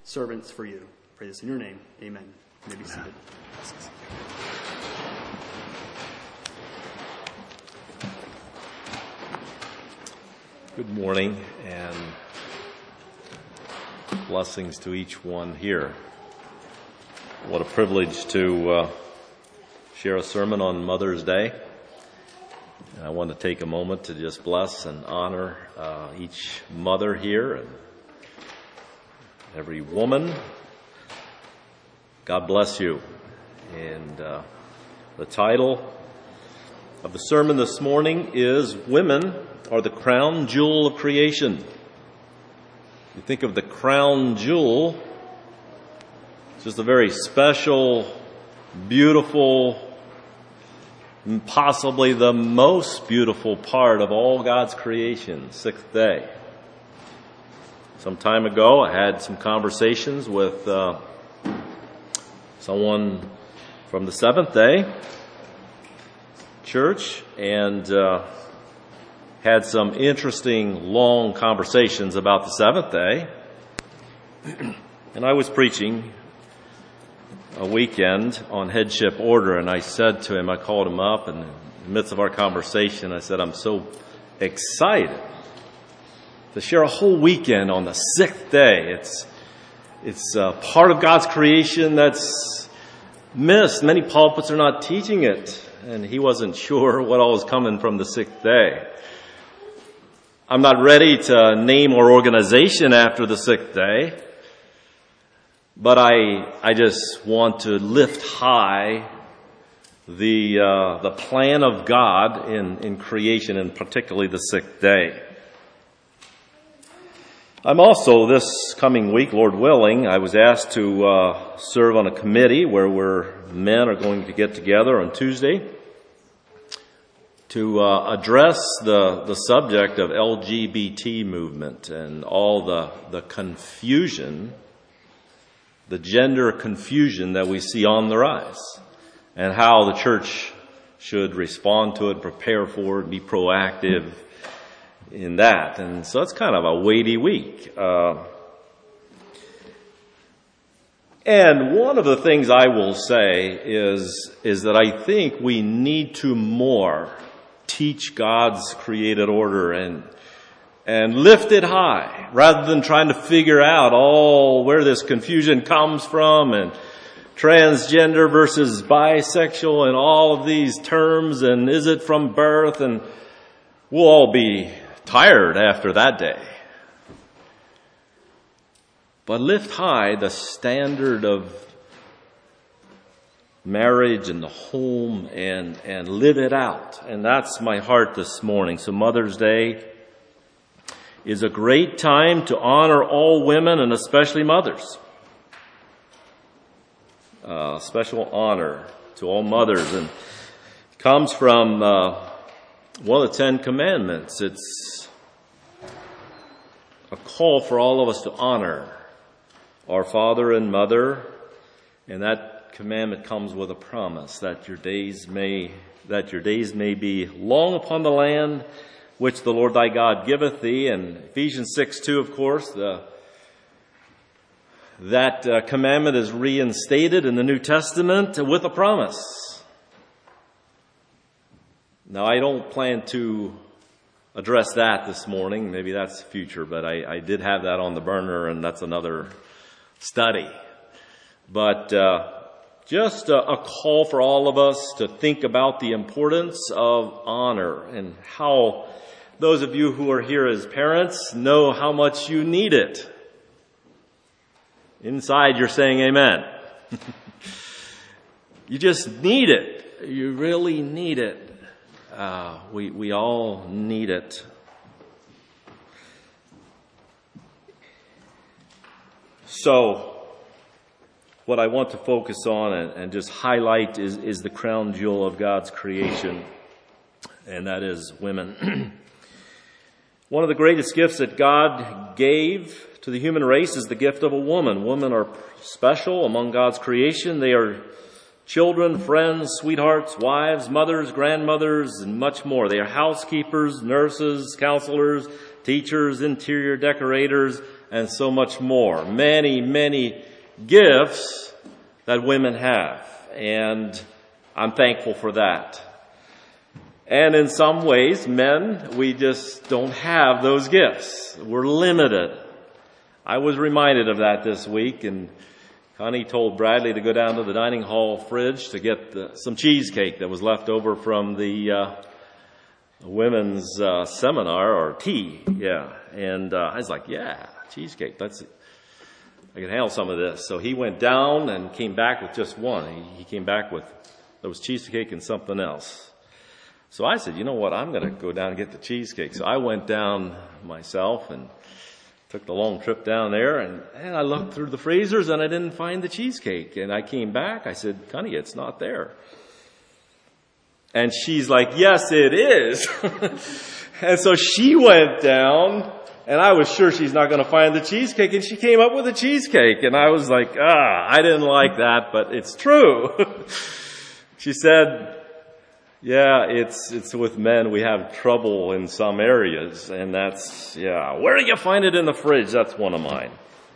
servants for you. I pray this in your name. Amen. You may be seated. Good morning and blessings to each one here. What a privilege to share a sermon on Mother's Day. And I want to take a moment to just bless and honor each mother here and every woman. God bless you. And the title of the sermon this morning is Women Are the Crown Jewel of Creation. You think of the crown jewel, it's just a very special, beautiful, possibly the most beautiful part of all God's creation, sixth day. Some time ago, I had some conversations with someone from the Seventh Day Church and had some interesting long conversations about the seventh day. And I was preaching a weekend on headship order, and I said to him, I called him up in the midst of our conversation, I said, I'm so excited to share a whole weekend on the sixth day. It's part of God's creation that's missed. Many pulpits are not teaching it, and he wasn't sure what all was coming from the sixth day. I'm not ready to name our organization after the sixth day, but I just want to lift high the plan of God in creation, and particularly the sixth day. I'm also, this coming week, Lord willing, I was asked to serve on a committee where men are going to get together on Tuesday to address the subject of LGBT movement and all the confusion, the gender confusion that we see on the rise, and how the church should respond to it, prepare for it, be proactive in that. And so it's kind of a weighty week. And one of the things I will say is that I think we need to more teach God's created order and lift it high rather than trying to figure out where this confusion comes from and transgender versus bisexual and all of these terms, and is it from birth, and we'll all be tired after that day. But lift high the standard of marriage and the home and live it out. And that's my heart this morning. So Mother's Day is a great time to honor all women and especially mothers. Special honor to all mothers, and it comes from one of the Ten Commandments. It's a call for all of us to honor our father and mother, and that commandment comes with a promise that your days may be long upon the land which the Lord thy God giveth thee. And Ephesians 6:2, of course, that commandment is reinstated in the New Testament with a promise. Now, I don't plan to address that this morning. Maybe that's future, but I did have that on the burner, and that's another study. But just a call for all of us to think about the importance of honor and how those of you who are here as parents know how much you need it. Inside you're saying amen. You just need it. You really need it. We all need it. So, what I want to focus on and just highlight is the crown jewel of God's creation, and that is women. One of the greatest gifts that God gave to the human race is the gift of a woman. Women are special among God's creation. They are children, friends, sweethearts, wives, mothers, grandmothers, and much more. They are housekeepers, nurses, counselors, teachers, interior decorators, and so much more. Many, many gifts that women have, and I'm thankful for that. And in some ways, men, we just don't have those gifts. We're limited. I was reminded of that this week, and Connie told Bradley to go down to the dining hall fridge to get some cheesecake that was left over from the women's seminar, or tea, yeah. And I was like, yeah, cheesecake, I can handle some of this. So he went down and came back with just one. He came back with, there was cheesecake and something else. So I said, you know what, I'm going to go down and get the cheesecake. So I went down myself and took the long trip down there, and I looked through the freezers and I didn't find the cheesecake. And I came back, I said, Connie, it's not there. And she's like, yes, it is. And so she went down, and I was sure she's not going to find the cheesecake, and she came up with a cheesecake. And I was like, I didn't like that, but it's true. She said, yeah, it's with men, we have trouble in some areas, and that's, yeah. Where do you find it in the fridge? That's one of mine.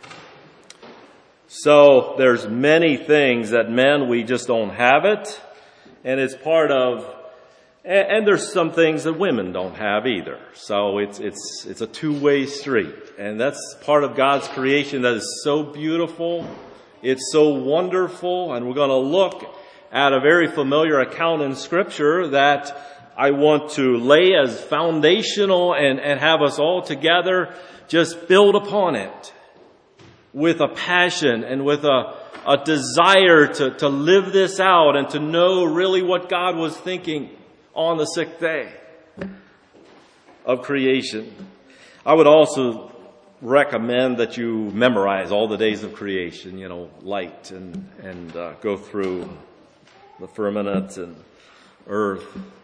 So there's many things that men, we just don't have it, and it's part of, and there's some things that women don't have either. So it's a two-way street, and that's part of God's creation that is so beautiful. It's so wonderful, and we're going to look at a very familiar account in Scripture that I want to lay as foundational and have us all together just build upon it with a passion and with a desire to live this out and to know really what God was thinking on the sixth day of creation. I would also recommend that you memorize all the days of creation, light and go through the firmament and earth,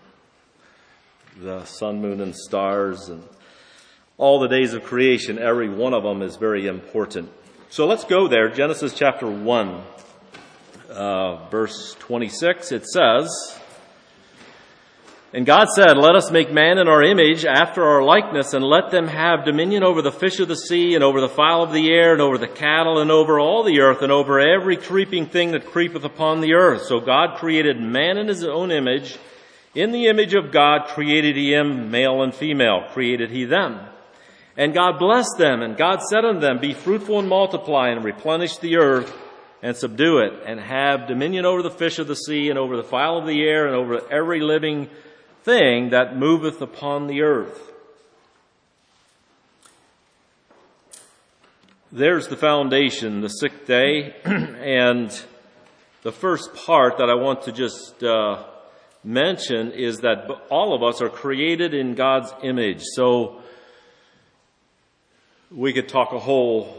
the sun, moon, and stars, and all the days of creation. Every one of them is very important. So let's go there. Genesis chapter 1, verse 26, it says, and God said, let us make man in our image after our likeness, and let them have dominion over the fish of the sea, and over the fowl of the air, and over the cattle, and over all the earth, and over every creeping thing that creepeth upon the earth. So God created man in his own image. In the image of God created he him, male and female created he them. And God blessed them, and God said unto them, be fruitful and multiply, and replenish the earth, and subdue it, and have dominion over the fish of the sea, and over the fowl of the air, and over every living thing that moveth upon the earth. There's the foundation, the sixth day, and the first part that I want to just mention is that all of us are created in God's image. So we could talk a whole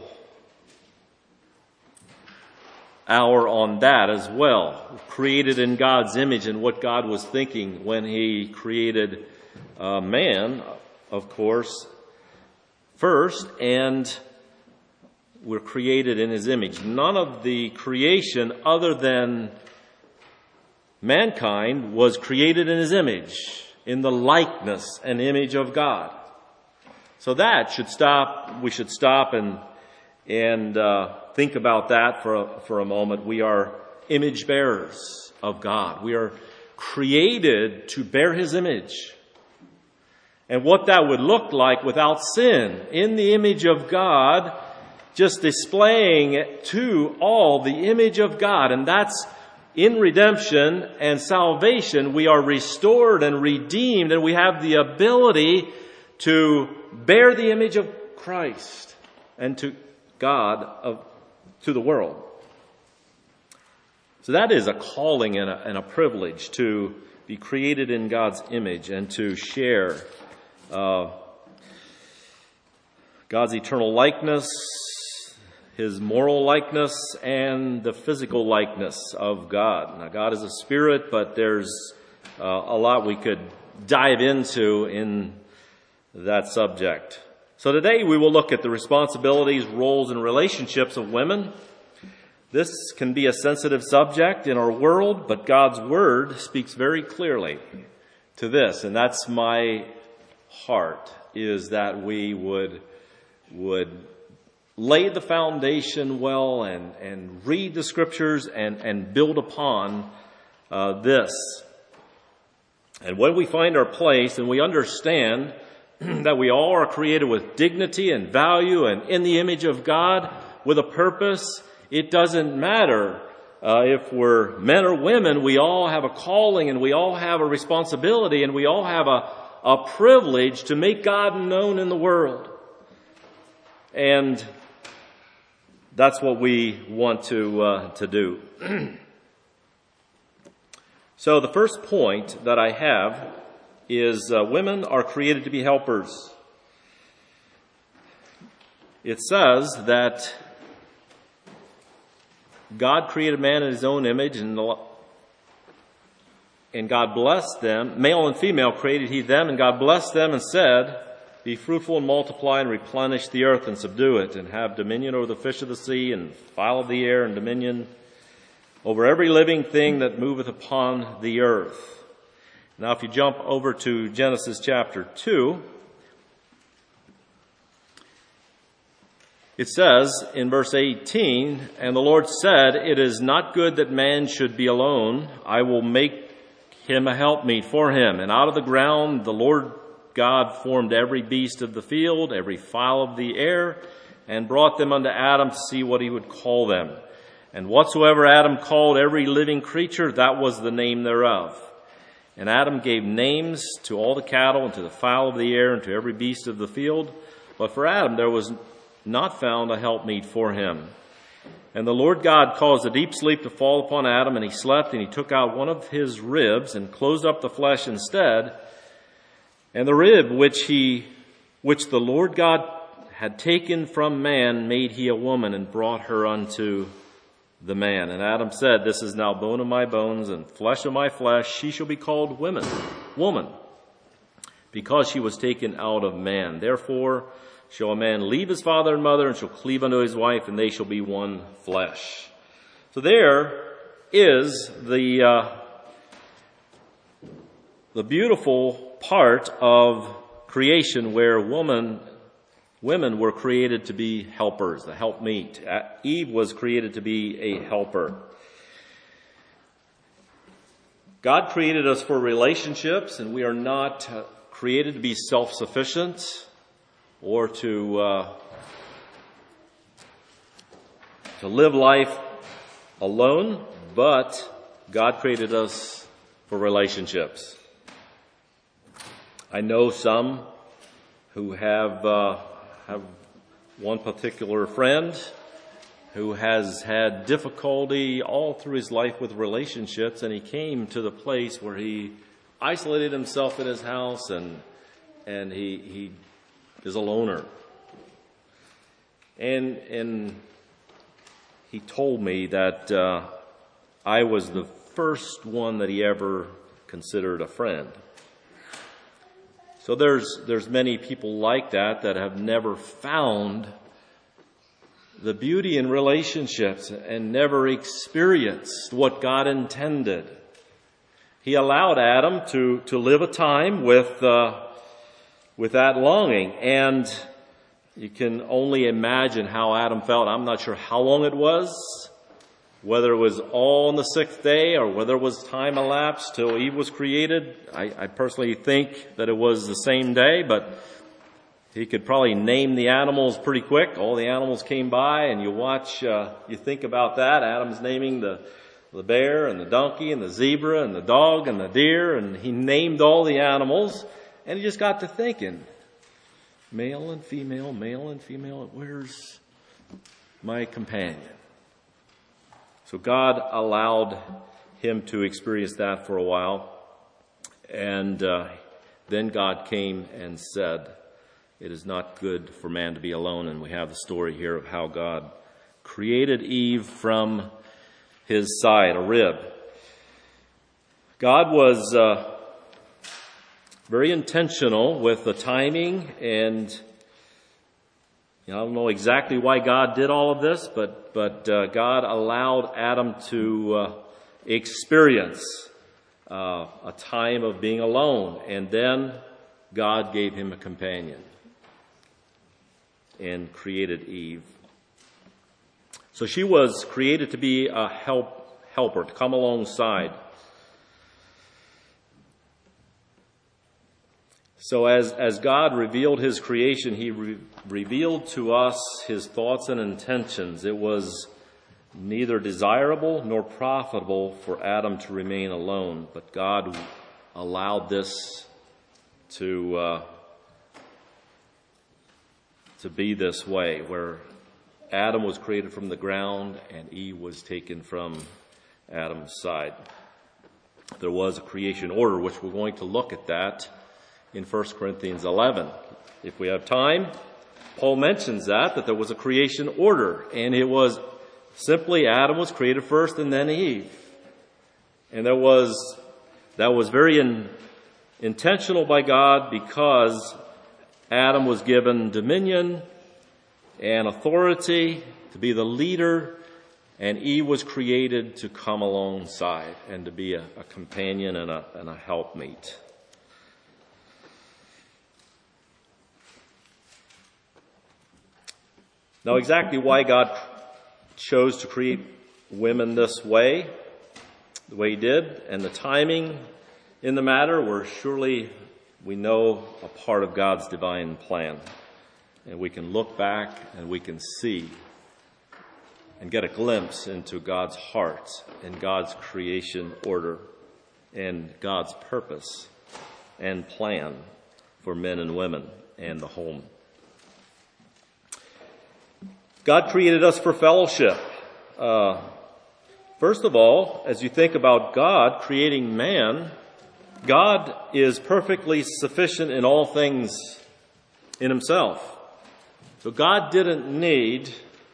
hour on that as well. Created in God's image and what God was thinking when he created man, of course, first, and we're created in his image. None of the creation other than mankind was created in his image, in the likeness and image of God. So that should stop. We should stop and think about that for a moment. We are image bearers of God. We are created to bear his image. And what that would look like without sin, in the image of God, just displaying to all the image of God. And that's in redemption and salvation. We are restored and redeemed, and we have the ability to bear the image of Christ and to God, to the world. So that is a calling and a privilege to be created in God's image and to share God's eternal likeness, his moral likeness, and the physical likeness of God. Now, God is a spirit, but there's a lot we could dive into in that subject. So today we will look at the responsibilities, roles, and relationships of women. This can be a sensitive subject in our world, but God's Word speaks very clearly to this. And that's my heart, is that we would lay the foundation well and read the Scriptures and build upon this. And when we find our place and we understand that we all are created with dignity and value and in the image of God with a purpose, it doesn't matter if we're men or women. We all have a calling and we all have a responsibility and we all have a privilege to make God known in the world. And that's what we want to do. So the first point that I have is women are created to be helpers. It says that God created man in his own image, and God blessed them. Male and female created he them, and God blessed them and said, "Be fruitful and multiply and replenish the earth and subdue it, and have dominion over the fish of the sea and fowl of the air, and dominion over every living thing that moveth upon the earth." Now, if you jump over to Genesis chapter 2, it says in verse 18, "And the Lord said, It is not good that man should be alone. I will make him a helpmeet for him. And out of the ground the Lord God formed every beast of the field, every fowl of the air, and brought them unto Adam to see what he would call them. And whatsoever Adam called every living creature, that was the name thereof. And Adam gave names to all the cattle and to the fowl of the air and to every beast of the field. But for Adam there was not found a helpmeet for him. And the Lord God caused a deep sleep to fall upon Adam, and he slept, and he took out one of his ribs and closed up the flesh instead. And the rib which the Lord God had taken from man made he a woman, and brought her unto the man. And Adam said, This is now bone of my bones and flesh of my flesh. She shall be called woman, because she was taken out of man. Therefore shall a man leave his father and mother, and shall cleave unto his wife, and they shall be one flesh." So there is the beautiful part of creation where women were created to be helpers, the helpmeet. Eve was created to be a helper. God created us for relationships, and we are not created to be self-sufficient or to live life alone, but God created us for relationships. I know some who have one particular friend who has had difficulty all through his life with relationships, and he came to the place where he isolated himself in his house and he is a loner. And he told me that I was the first one that he ever considered a friend. So there's many people like that have never found the beauty in relationships and never experienced what God intended. He allowed Adam to live a time with that longing, and you can only imagine how Adam felt. I'm not sure how long it was, whether it was all on the sixth day or whether it was time elapsed till Eve was created. I personally think that it was the same day, but he could probably name the animals pretty quick. All the animals came by, and you think about that. Adam's naming the bear and the donkey and the zebra and the dog and the deer, and he named all the animals, and he just got to thinking, male and female, where's my companion? So God allowed him to experience that for a while, and then God came and said, it is not good for man to be alone. And we have the story here of how God created Eve from his side, a rib. God was very intentional with the timing, and I don't know exactly why God did all of this, but God allowed Adam to experience a time of being alone, and then God gave him a companion and created Eve. So she was created to be a helper, to come alongside. So as God revealed his creation, he revealed to us his thoughts and intentions. It was neither desirable nor profitable for Adam to remain alone, but God allowed this to be this way, where Adam was created from the ground and Eve was taken from Adam's side. There was a creation order, which we're going to look at that in 1 Corinthians 11. If we have time, Paul mentions that there was a creation order, and it was simply Adam was created first and then Eve. And that was very intentional by God, because Adam was given dominion and authority to be the leader, and Eve was created to come alongside and to be a companion and a helpmeet. Now, exactly why God chose to create women this way, the way he did, and the timing in the matter were surely, we know, a part of God's divine plan. And we can look back and we can see and get a glimpse into God's heart and God's creation order and God's purpose and plan for men and women and the home. God created us for fellowship. First of all, as you think about God creating man, God is perfectly sufficient in all things in himself. So God didn't need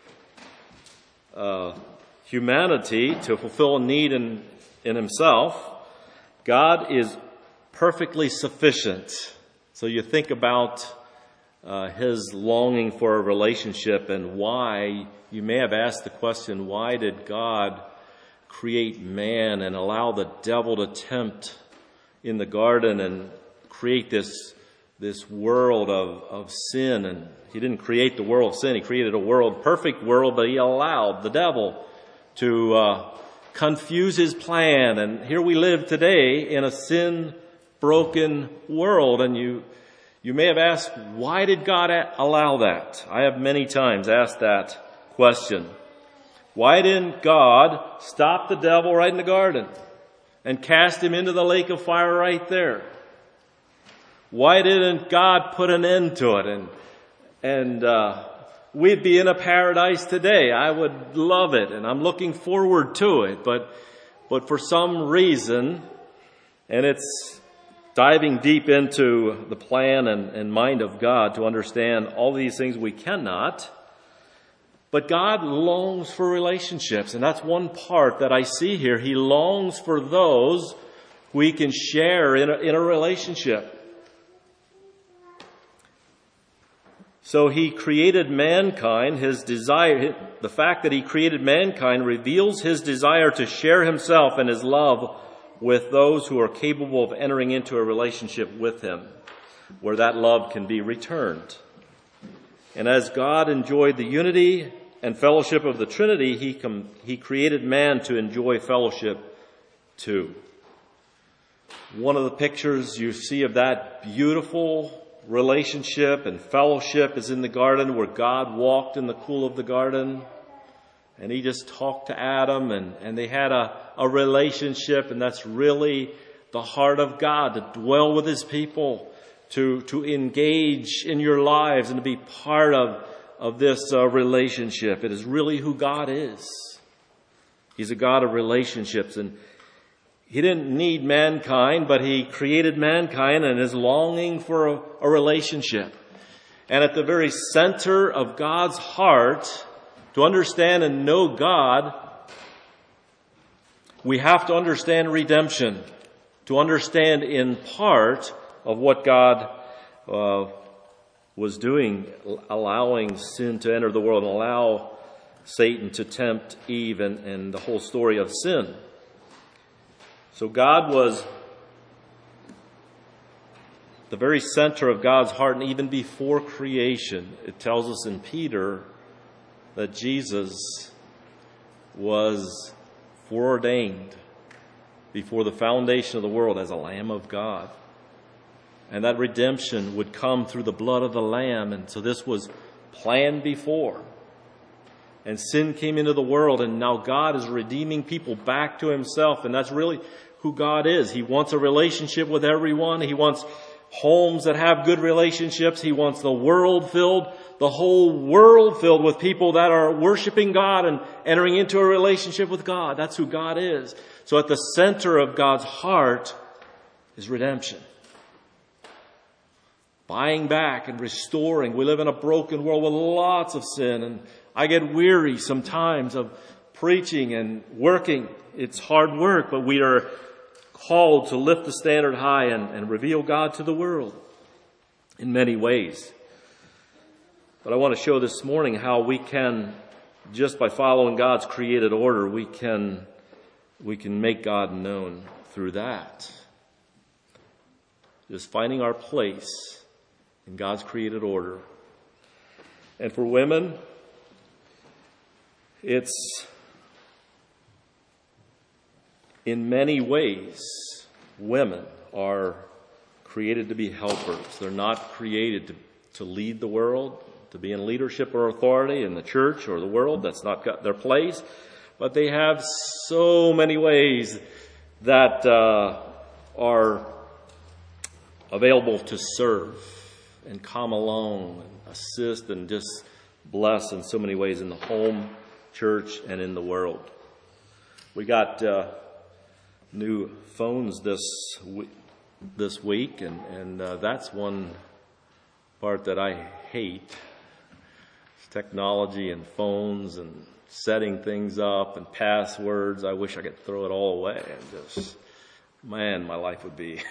humanity to fulfill a need in himself. God is perfectly sufficient. So you think about his longing for a relationship, and why, you may have asked the question, why did God create man and allow the devil to tempt in the garden and create this world of sin? And he didn't create the world of sin. He created a perfect world, but he allowed the devil to confuse his plan. And here we live today in a sin-broken world. And you may have asked, why did God allow that? I have many times asked that question. Why didn't God stop the devil right in the garden and cast him into the lake of fire right there? Why didn't God put an end to it? And we'd be in a paradise today. I would love it, and I'm looking forward to it. But for some reason, and it's diving deep into the plan and mind of God to understand all these things we cannot. But God longs for relationships, and that's one part that I see here. He longs for those we can share in a relationship. So he created mankind. His desire, the fact that he created mankind reveals his desire to share himself and his love with those who are capable of entering into a relationship with him, where that love can be returned. And as God enjoyed the unity and fellowship of the Trinity, he created man to enjoy fellowship too. One of the pictures you see of that beautiful relationship and fellowship is in the garden, where God walked in the cool of the garden, and he just talked to Adam, and they had a relationship. And that's really the heart of God, to dwell with his people, to engage in your lives and to be part of this relationship. It is really who God is. He's a God of relationships, and he didn't need mankind, but he created mankind and is longing for a relationship. And at the very center of God's heart, to understand and know God, we have to understand redemption, to understand in part of what God was doing, allowing sin to enter the world and allow Satan to tempt Eve and the whole story of sin. So God was the very center of God's heart, and even before creation, it tells us in Peter that Jesus was foreordained before the foundation of the world as a Lamb of God. And that redemption would come through the blood of the Lamb. And so this was planned before. And sin came into the world, and now God is redeeming people back to himself. And that's really who God is. He wants a relationship with everyone. He wants homes that have good relationships. He wants the whole world filled with people that are worshiping God and entering into a relationship with God. That's who God is. So at the center of God's heart is redemption. Buying back and restoring. We live in a broken world with lots of sin, and I get weary sometimes of preaching and working. It's hard work, but we are called to lift the standard high and reveal God to the world in many ways. But I want to show this morning how we can, just by following God's created order, we can make God known through that. Just finding our place in God's created order. And for women, it's in many ways, women are created to be helpers. They're not created to lead the world, to be in leadership or authority in the church or the world. That's not got their place. But they have so many ways that are available to serve and come along and assist and just bless in so many ways in the home, church, and in the world. We got new phones this week, and that's one part that I hate. Technology and phones and setting things up and passwords. I wish I could throw it all away and just, man, my life would be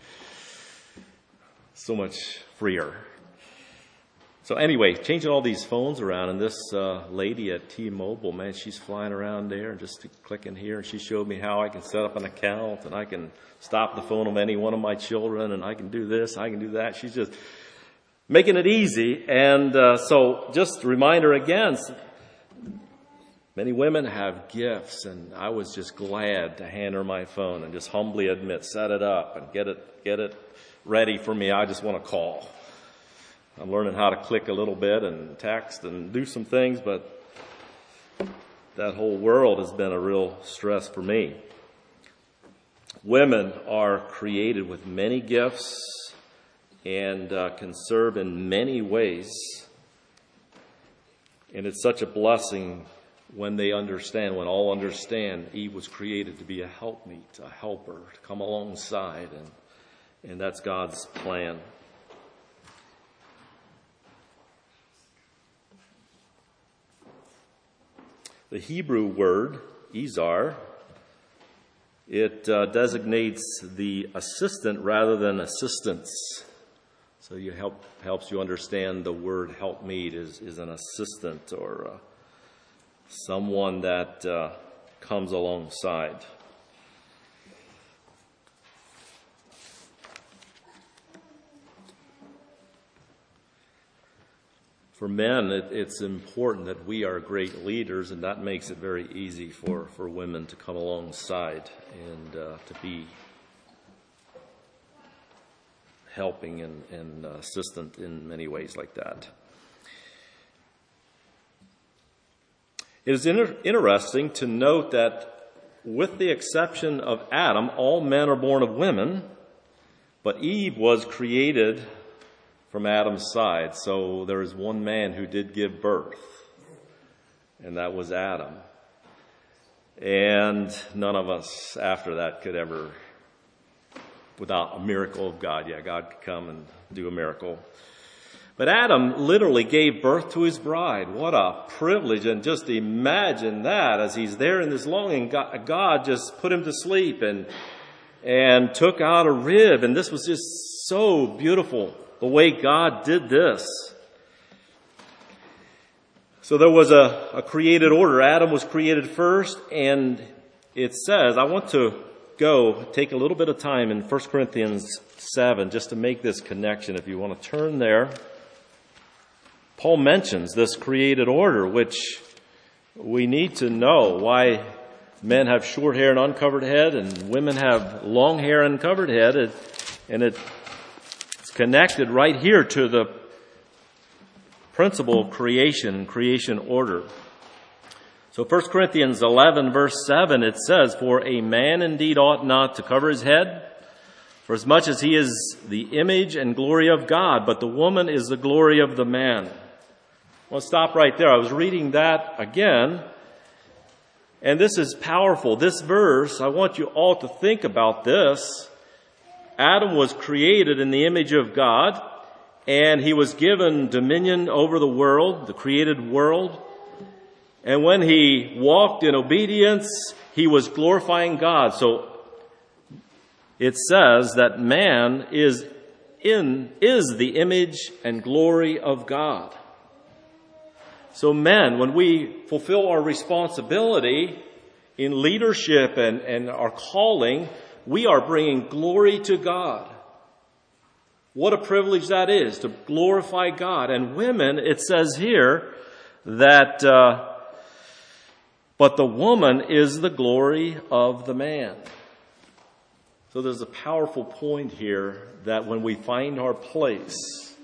so much freer. So anyway, changing all these phones around, and this lady at T-Mobile, man, she's flying around there and just clicking here, and she showed me how I can set up an account, and I can stop the phone of any one of my children, and I can do this, I can do that. She's just making it easy. And so just a reminder again, many women have gifts, and I was just glad to hand her my phone and just humbly admit, set it up and get it ready for me. I just want to call. I'm learning how to click a little bit and text and do some things, but that whole world has been a real stress for me. Women are created with many gifts and can serve in many ways. And it's such a blessing when they understand, when all understand, Eve was created to be a helpmeet, a helper, to come alongside, and that's God's plan. The Hebrew word, Izar, it designates the assistant rather than assistants. So helps you understand the word helpmeet is an assistant or someone that comes alongside. For men, it's important that we are great leaders, and that makes it very easy for women to come alongside and to be helping and assistant in many ways like that. It is interesting to note that with the exception of Adam, all men are born of women, but Eve was created from Adam's side. So there is one man who did give birth, and that was Adam. And none of us after that could ever, without a miracle of God, God could come and do a miracle. But Adam literally gave birth to his bride. What a privilege. And just imagine that as he's there in this longing, God just put him to sleep and took out a rib. And this was just so beautiful, the way God did this. So there was a created order. Adam was created first, and it says, I want to take a little bit of time in 1 Corinthians 7 just to make this connection. If you want to turn there, Paul mentions this created order, which we need to know why men have short hair and uncovered head and women have long hair and covered head. And it's connected right here to the principle of creation order. So 1 Corinthians 11 verse 7, it says, "For a man indeed ought not to cover his head, for as much as he is the image and glory of God, but the woman is the glory of the man." Well, stop right there. I was reading that again, and this is powerful. This verse, I want you all to think about this. Adam was created in the image of God, and he was given dominion over the world, the created world. And when he walked in obedience, he was glorifying God. So it says that man is the image and glory of God. So men, when we fulfill our responsibility in leadership and our calling, we are bringing glory to God. What a privilege that is, to glorify God. And women, it says here that, but the woman is the glory of the man. So there's a powerful point here that when we find our place,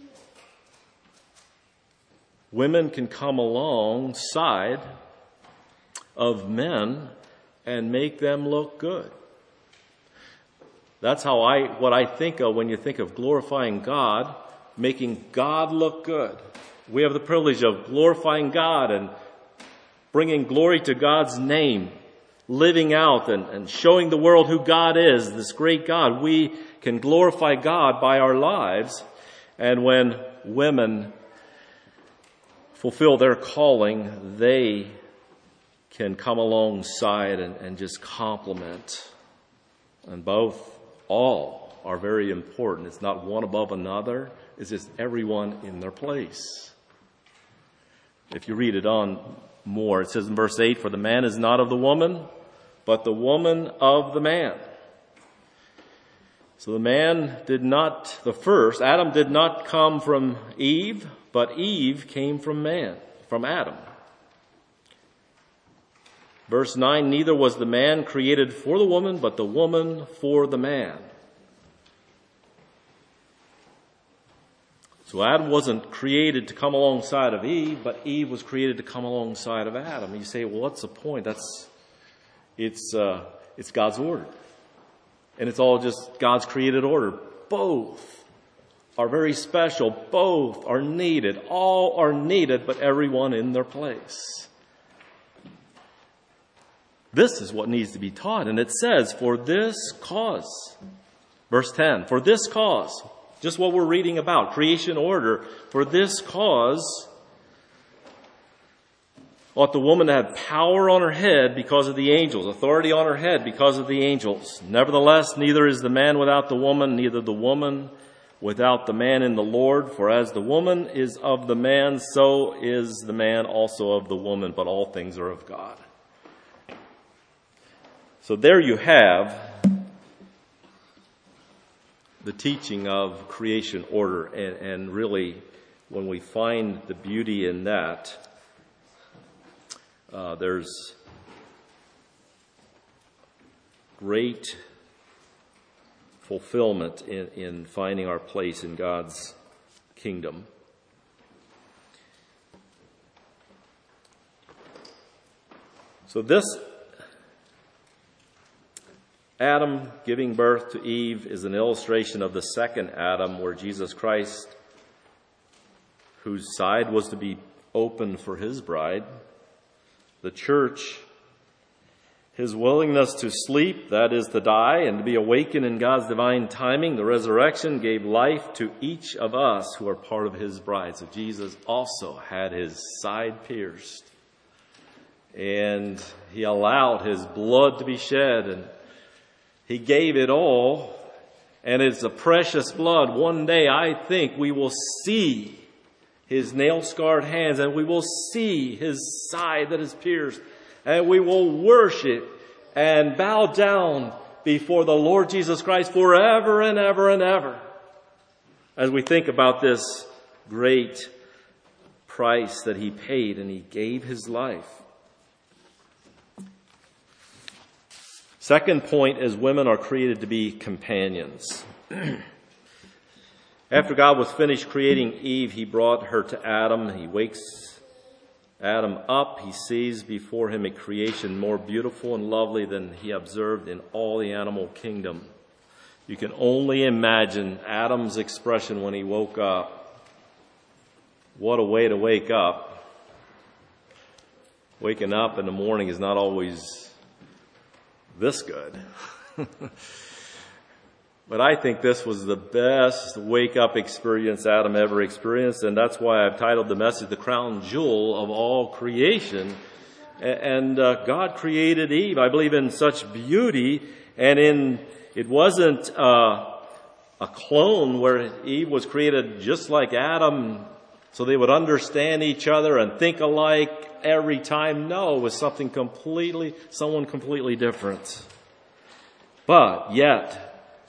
women can come alongside of men and make them look good. That's what I think of when you think of glorifying God, making God look good. We have the privilege of glorifying God and bringing glory to God's name, living out and showing the world who God is, this great God. We can glorify God by our lives. And when women fulfill their calling, they can come alongside and just complement. And all are very important. It's not one above another. It's just everyone in their place. If you read it on more, it says in verse 8, "For the man is not of the woman, but the woman of the man." So Adam did not come from Eve, but Eve came from Adam. Verse 9, "Neither was the man created for the woman, but the woman for the man." So Adam wasn't created to come alongside of Eve, but Eve was created to come alongside of Adam. You say, well, what's the point? It's God's order. And it's all just God's created order. Both are very special. Both are needed. All are needed, but everyone in their place. This is what needs to be taught. And it says, "For this cause," verse 10, "For this cause," just what we're reading about, creation order, "For this cause ought the woman to have power on her head because of the angels," authority on her head because of the angels. "Nevertheless, neither is the man without the woman, neither the woman without the man in the Lord. For as the woman is of the man, so is the man also of the woman. But all things are of God." So there you have the teaching of creation order. And really, when we find the beauty in that, there's great fulfillment in finding our place in God's kingdom. So this Adam giving birth to Eve is an illustration of the second Adam, where Jesus Christ, whose side was to be open for his bride, the church, his willingness to sleep, that is to die, and to be awakened in God's divine timing, the resurrection, gave life to each of us who are part of his bride. So Jesus also had his side pierced, and he allowed his blood to be shed, and he gave it all, and it's a precious blood. One day I think we will see his nail-scarred hands, and we will see his side that is pierced, and we will worship and bow down before the Lord Jesus Christ forever and ever and ever, as we think about this great price that he paid, and he gave his life. Second point is women are created to be companions. After God was finished creating Eve, he brought her to Adam. He wakes Adam up. He sees before him a creation more beautiful and lovely than he observed in all the animal kingdom. You can only imagine Adam's expression when he woke up. What a way to wake up. Waking up in the morning is not always this good. But I think this was the best wake-up experience Adam ever experienced, and that's why I've titled the message, The Crown Jewel of All Creation. And God created Eve, I believe, in such beauty, and it wasn't a clone where Eve was created just like Adam, so they would understand each other and think alike every time. No, it was someone completely different. But yet,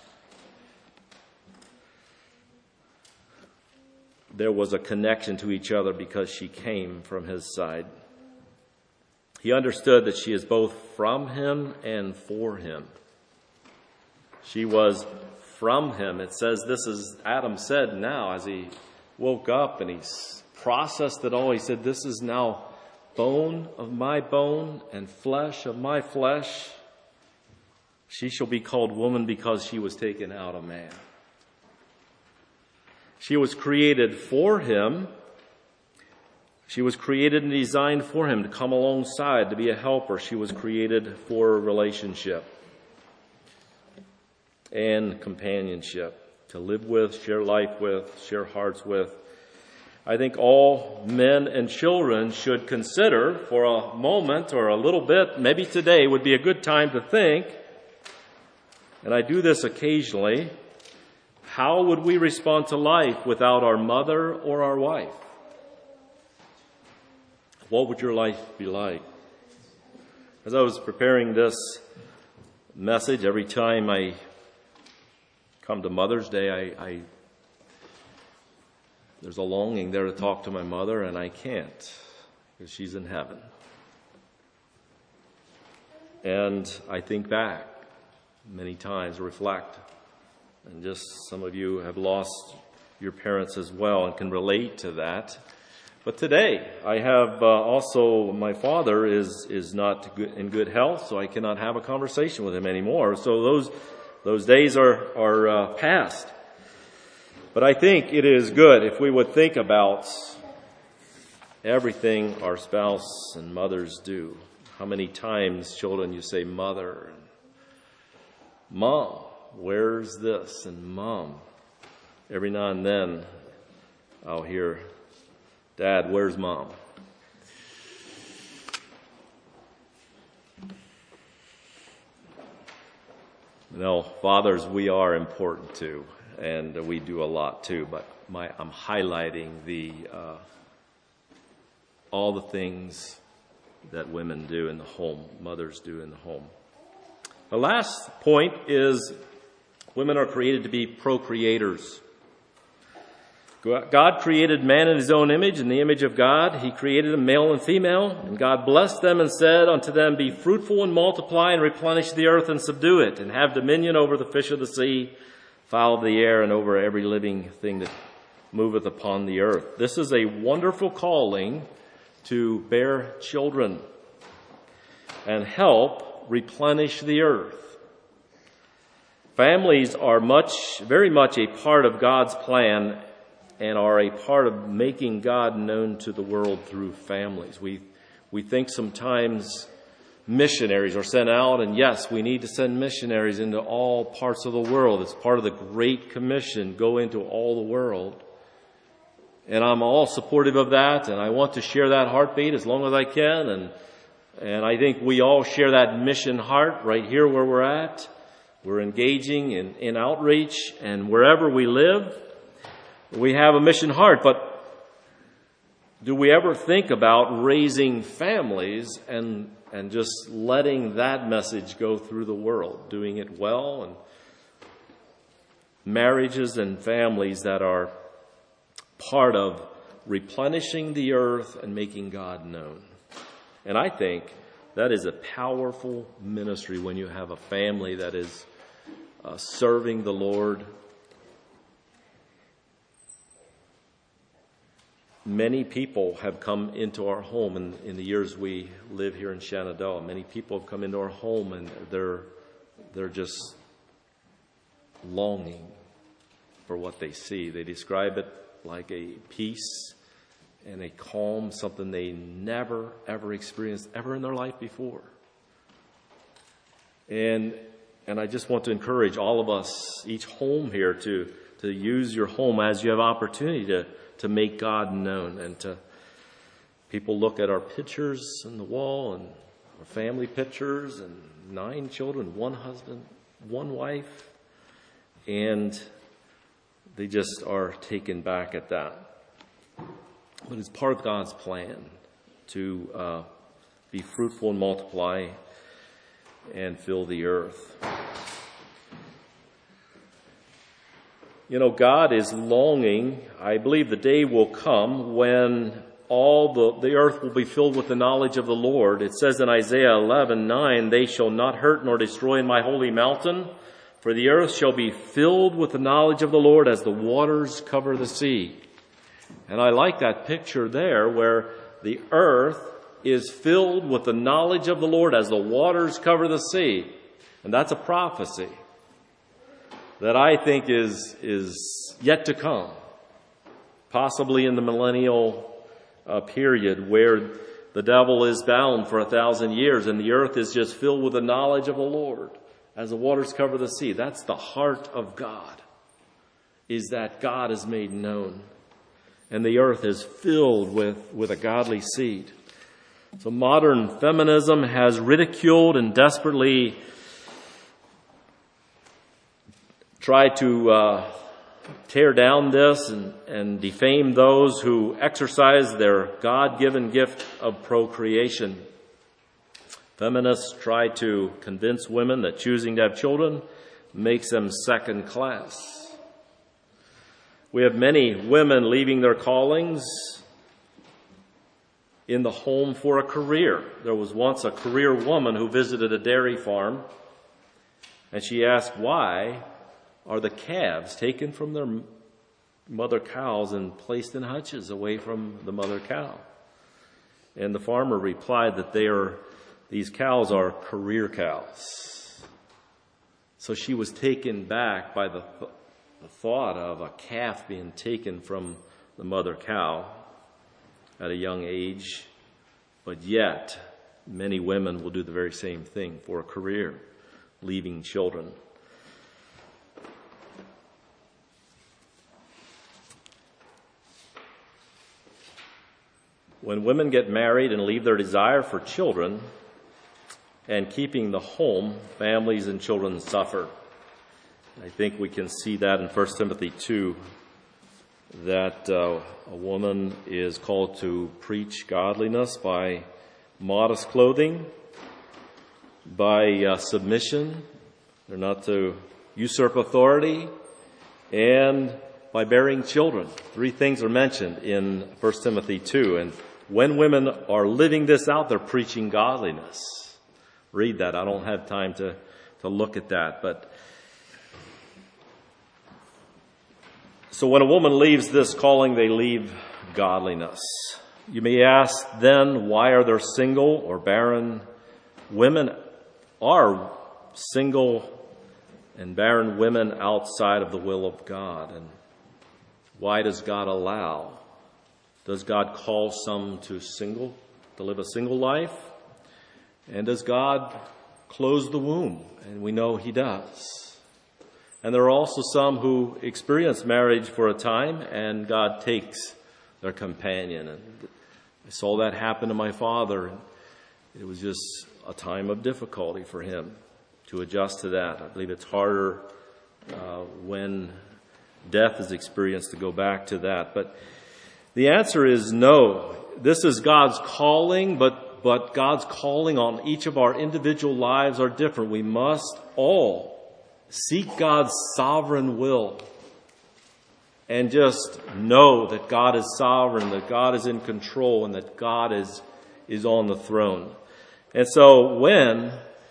there was a connection to each other because she came from his side. He understood that she is both from him and for him. She was from him. It says this is, Adam said now as he woke up and he processed it all. He said, this is now bone of my bone and flesh of my flesh. She shall be called woman because she was taken out of man. She was created for him. She was created and designed for him to come alongside, to be a helper. She was created for a relationship and companionship, to live with, share life with, share hearts with. I think all men and children should consider for a moment or a little bit, maybe today would be a good time to think, and I do this occasionally, how would we respond to life without our mother or our wife? What would your life be like? As I was preparing this message, every time I come to Mother's Day, there's a longing there to talk to my mother, and I can't because she's in heaven. And I think back many times, reflect. And just some of you have lost your parents as well and can relate to that. But today, I have also, my father is not in good health, so I cannot have a conversation with him anymore. So those days are past. But I think it is good if we would think about everything our spouse and mothers do. How many times, children, you say mother and mom, where's this? And mom. Every now and then I'll hear, Dad, where's mom? No, fathers, we are important too, and we do a lot too, but I'm highlighting all the things that women do in the home, mothers do in the home. The last point is women are created to be procreators. God created man in his own image, in the image of God. He created them male and female, and God blessed them and said unto them, be fruitful and multiply and replenish the earth and subdue it, and have dominion over the fish of the sea, fowl of the air, and over every living thing that moveth upon the earth. This is a wonderful calling to bear children and help replenish the earth. Families are very much a part of God's plan and are a part of making God known to the world through families. We think sometimes missionaries are sent out, and yes, we need to send missionaries into all parts of the world. It's part of the Great Commission, go into all the world. And I'm all supportive of that, and I want to share that heartbeat as long as I can, and I think we all share that mission heart right here where we're at. We're engaging in outreach, and wherever we live, we have a mission heart. But do we ever think about raising families and just letting that message go through the world, doing it well, and marriages and families that are part of replenishing the earth and making God known? And I think That is a powerful ministry when you have a family that is serving the Lord. Many people have come into our home in the years we live here in Shenandoah. Many people have come into our home, and they're just longing for what they see. They describe it like a peace and a calm, something they never, ever experienced ever in their life before. And I just want to encourage all of us, each home here, to use your home as you have opportunity to make God known. And to people look at our pictures on the wall and our family pictures and 9 children, 1 husband, 1 wife, and they just are taken back at that. But it's part of God's plan to be fruitful and multiply and fill the earth. You know, God is longing. I believe the day will come when all the earth will be filled with the knowledge of the Lord. It says in Isaiah 11:9, "They shall not hurt nor destroy in my holy mountain, for the earth shall be filled with the knowledge of the Lord as the waters cover the sea." And I like that picture there where the earth is filled with the knowledge of the Lord as the waters cover the sea. And that's a prophecy that I think is yet to come, possibly in the millennial period where the devil is bound for 1,000 years and the earth is just filled with the knowledge of the Lord as the waters cover the sea. That's the heart of God, is that God is made known and the earth is filled with a godly seed. So modern feminism has ridiculed and desperately tried to tear down this and defame those who exercise their God-given gift of procreation. Feminists try to convince women that choosing to have children makes them second class. We have many women leaving their callings in the home for a career. There was once a career woman who visited a dairy farm, and she asked, "Why are the calves taken from their mother cows and placed in hutches away from the mother cow?" And the farmer replied that these cows are career cows. So she was taken back by the thought of a calf being taken from the mother cow at a young age. But yet, many women will do the very same thing for a career, leaving children. When women get married and leave their desire for children and keeping the home, families and children suffer. I think we can see that in 1 Timothy 2, that a woman is called to preach godliness by modest clothing, by submission. They're not to usurp authority, and by bearing children. 3 things are mentioned in 1 Timothy 2. And when women are living this out, they're preaching godliness. Read that. I don't have time to look at that. But so when a woman leaves this calling, they leave godliness. You may ask then, why are there single or barren women? Are single and barren women outside of the will of God? And why does God allow? Does God call some to live a single life? And does God close the womb? And we know He does. And there are also some who experience marriage for a time and God takes their companion. And I saw that happen to my father. It was just a time of difficulty for him to adjust to that. I believe it's harder when death is experienced to go back to that. But the answer is no. This is God's calling, but God's calling on each of our individual lives are different. We must all seek God's sovereign will and just know that God is sovereign, that God is in control, and that God is on the throne. And so when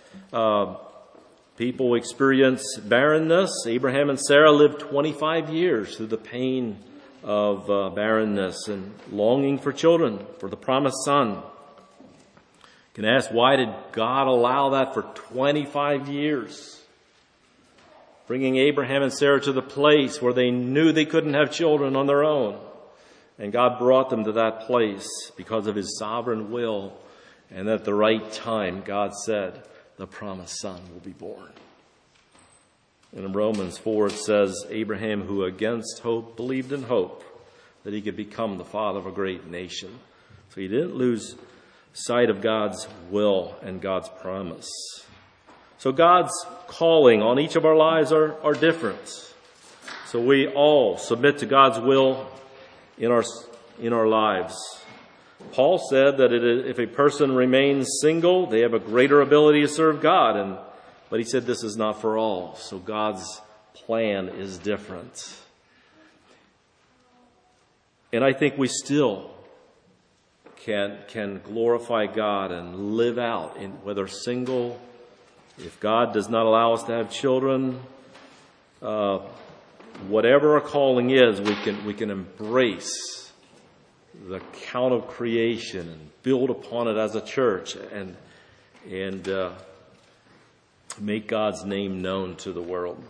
people experience barrenness, Abraham and Sarah lived 25 years through the pain of barrenness and longing for children, for the promised son. You can ask, why did God allow that for 25 years? Bringing Abraham and Sarah to the place where they knew they couldn't have children on their own. And God brought them to that place because of his sovereign will. And at the right time, God said, the promised son will be born. And in Romans 4, it says, Abraham, who against hope believed in hope that he could become the father of a great nation. So he didn't lose sight of God's will and God's promise. So God's calling on each of our lives are different. So we all submit to God's will in our lives. Paul said that if a person remains single, they have a greater ability to serve God. But he said this is not for all. So God's plan is different. And I think we still can glorify God and live out, whether single. If God does not allow us to have children, whatever our calling is, we can embrace the count of creation and build upon it as a church and make God's name known to the world.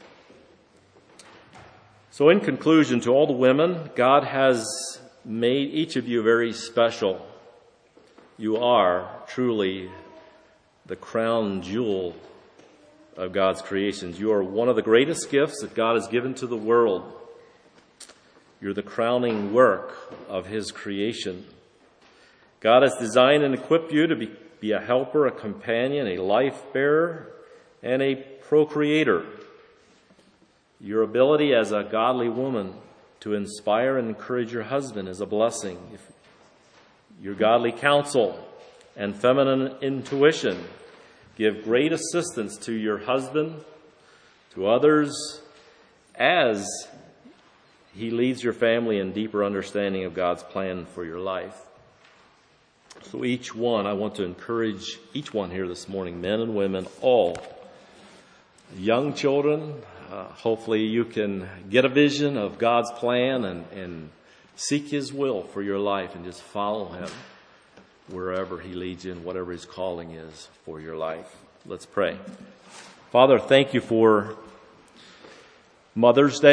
So in conclusion, to all the women, God has made each of you very special. You are truly the crown jewel of God's creations. You are one of the greatest gifts that God has given to the world. You're the crowning work of his creation. God has designed and equipped you to be a helper, a companion, a life bearer, and a procreator. Your ability as a godly woman to inspire and encourage your husband is a blessing. Your godly counsel and feminine intuition give great assistance to your husband, to others, as he leads your family in deeper understanding of God's plan for your life. So I want to encourage each one here this morning, men and women, all young children. Hopefully you can get a vision of God's plan and seek his will for your life and just follow him wherever he leads you and whatever his calling is for your life. Let's pray. Father, thank you for Mother's Day.